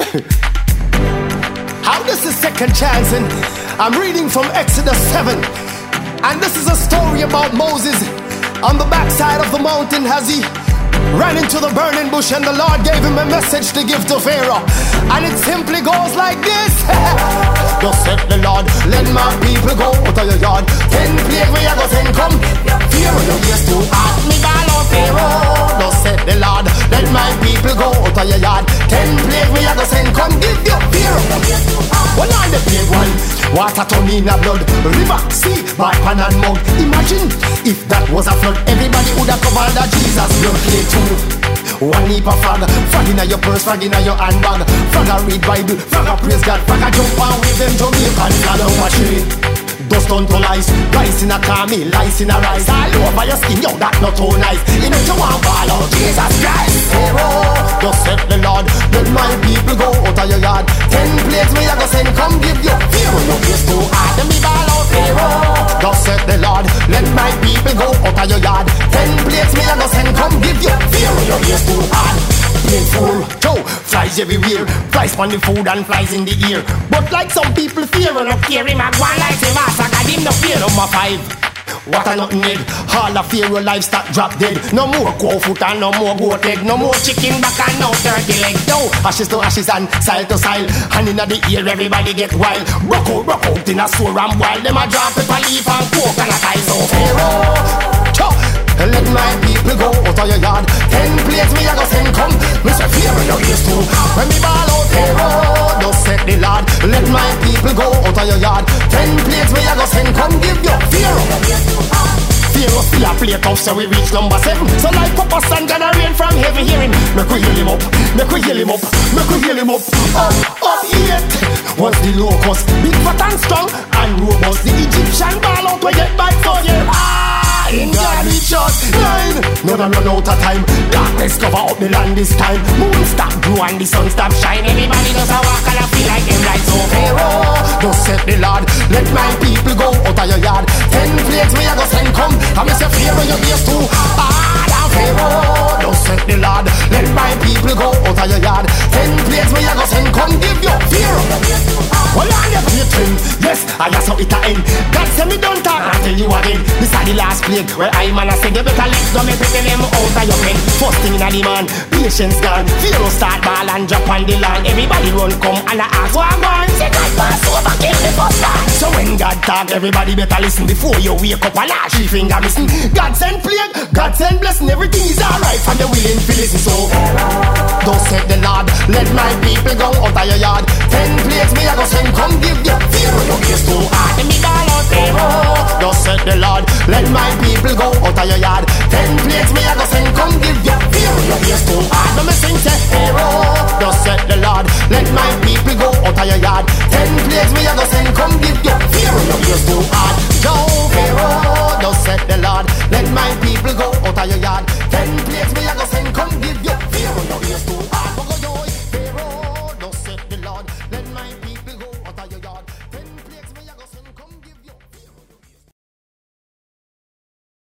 How this is second chance, and I'm reading from Exodus 7. And this is a story about Moses on the backside of the mountain as he ran into the burning bush, and the Lord gave him a message to give to Pharaoh. And it simply goes like this. Thus said the Lord, let my people go out of your yard. 10 plagues we are going to come. Pharaoh, you used to ask me about Pharaoh. Thus said the Lord, let my people go out of your yard. 10 plagues we are going to send, come give you Pharaoh. Well, on the plague one, water turn in a blood, river, sea, pan and mud. Imagine if that was a flood, everybody would have covered that Jesus blood play too. One heap of frog in your purse, frog in your handbag. Frog a read Bible, frog a praise God, frog a jump and wave them Jamaican flag out a tree. Dust on to lice, rice in a caramel, lice in a rice. All over your skin, yo, that not too nice. You know you want ball out, Jesus Christ. Pharaoh, just said the Lord, let my people go out of your yard. 10 plagues me I go send, come give you Pharaoh. No place too hard, let me ball out, Pharaoh. Just said the Lord, let my people go out of your yard. 10 plagues me I go send, come give you Pharaoh. No place too hard. Fool, Joe, flies everywhere. Flies on the food and flies in the ear. But like some people fear and not fear him, I go on like say master, got him no fear number 5. What a nothing need. All of Pharaoh livestock drop dead. No more cow foot and no more goat leg. No more chicken back and no turkey leg. No, ashes to ashes and soil to soil. And in the ear everybody get wild. Broke out in a sore and wild. Them a drop pepper leaf and coke and a tie. So Pharaoh, let my people go out of your yard. 10 plagues me I go send, come. Mr. Pharaoh, you used to. When me ball out Pharaoh, just said the Lord, let my people go out of your yard. 10 plagues me I go send, come give you Pharaoh. Pharaoh still a play tough, so we reach number 7. So like Papa San gonna rain from heaven, hear him. Make we heal him up, make we heal him up, make we heal him up. Up 8 was the locust, big fat and strong and robust. The Egyptian ball out we get back for you. In God we trust. 9, never run out of time. Darkness cover up the land this time. Moon stop grow and the sun stop shine. Everybody does a walk and I feel like them lights. So Pharaoh, just said the Lord, let my people go out of your yard. 10 plagues me I go send, come. I miss your Pharaoh, your ears too hard. And Pharaoh, just said the Lord, let my people go out of your yard. 10 plagues me I go send, come give you Pharaoh. Well, I'm your patron. Yes, I saw it a end. God send me don't talk, I tell you again. This is the last plague. Well, I man I say you better let go, me pretty them out of your pen. First thing in the man, patience gone. Pharaoh start ball and drop on the land. Everybody run come and I ask what I'm going. Say God pass over, kill the first man. So when God talk, everybody better listen before you wake up and lash 3 finger missing. God send plague, God send blessing. Everything is alright from the willing to listen. So don't said the Lord, let my people go out of your yard. 10 plagues me I go send, come give you Pharaoh. No case too hard, let me ball out Pharaoh. Don't said the Lord, let my people go out of your yard. 10 plagues me I go send, come give you Pharaoh. Your ears too hard, let me sing say Pharaoh. Thus said the Lord, let my people go out of your yard. 10 plagues me I go send, come give you Pharaoh. Your ears too hard. Go Pharaoh. Thus said the Lord, let my people